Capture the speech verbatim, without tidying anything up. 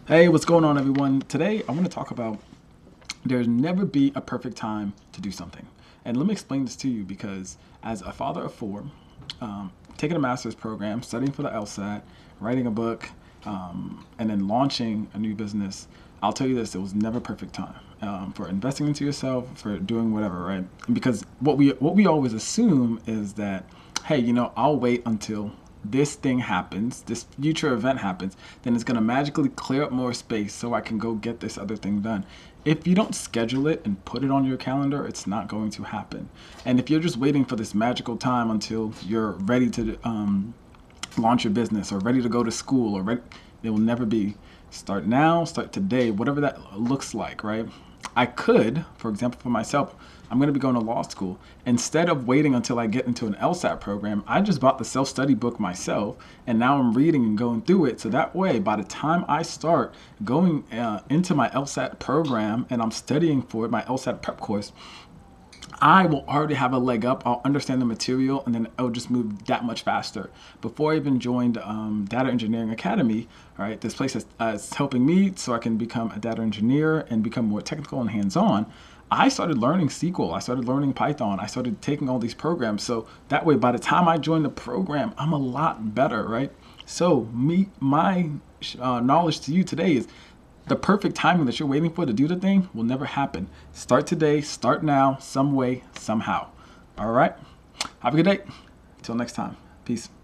Hey, what's going on, everyone? Today, I want to talk about there's never be a perfect time to do something. And let me explain this to you because, as a father of four, um, taking a master's program, studying for the LSAT, writing a book, um, and then launching a new business, I'll tell you this: it was never a perfect time um, for investing into yourself, for doing whatever, right? And because what we what we always assume is that, hey, you know, I'll wait until this thing happens, this future event happens, then it's going to magically clear up more space so I can go get this other thing done. If you don't schedule it and put it on your calendar, it's not going to happen. And if you're just waiting for this magical time until you're ready to um, launch your business or ready to go to school or ready, it will never be. Start now, start today, whatever that looks like, right? I could, for example, for myself, I'm going to be going to law school. Instead of waiting until I get into an LSAT program, I just bought the self study book myself, and now I'm reading and going through it. So that way, by the time I start going uh, into my LSAT program and I'm studying for it, my LSAT prep course, I will already have a leg up. I'll understand the material, and then it'll just move that much faster. Before I even joined um, Data Engineering Academy, all right, this place is, uh, is helping me so I can become a data engineer and become more technical and hands-on. I started learning S Q L. I started learning Python. I started taking all these programs. So that way, by the time I join the program, I'm a lot better, right? So me, my uh, knowledge to you today is the perfect timing that you're waiting for to do the thing will never happen. Start today, start now, some way, somehow. All right? Have a good day. Until next time. Peace.